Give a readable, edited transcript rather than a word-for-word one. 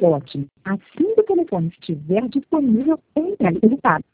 pacote. Assim que o telefone estiver disponível, entregue o resultado.